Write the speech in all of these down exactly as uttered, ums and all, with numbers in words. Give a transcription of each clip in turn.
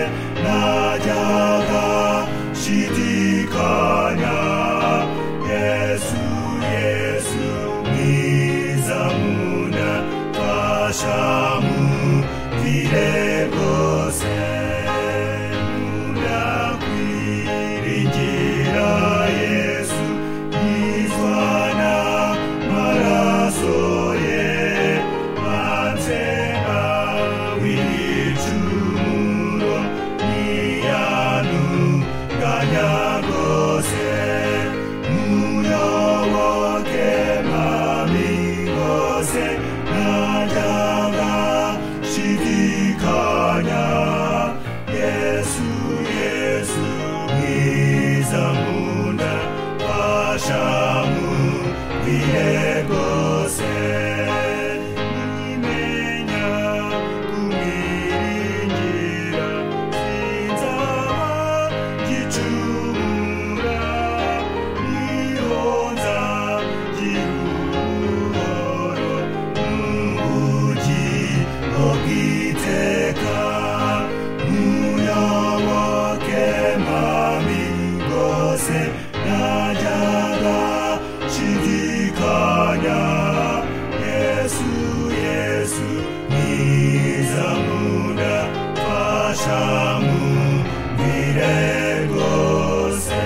najyaga shidikanya Yesu Yesu mwiza nkunda fasha mumvire rwose ndakwiringira Yesu yizwana maraso ye anzenga w'ibicumuro ntiyanunganya rwose muyoboke mami rwose najyaga shidikanya Yesu Yesu mwiza nkunda fasha mumvire rwose nimenya kumwiringira sinzaba gicumura nihonza giruhoro n'ubugingo bw'iteka muyoboke mami rwose najyaga shidikanya Yesu Yesu mwiza nkunda fasha mumvire rwose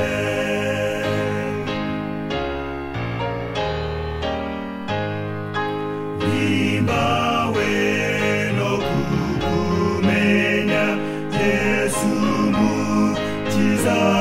nimbawe no kukumenya Yesu mukiza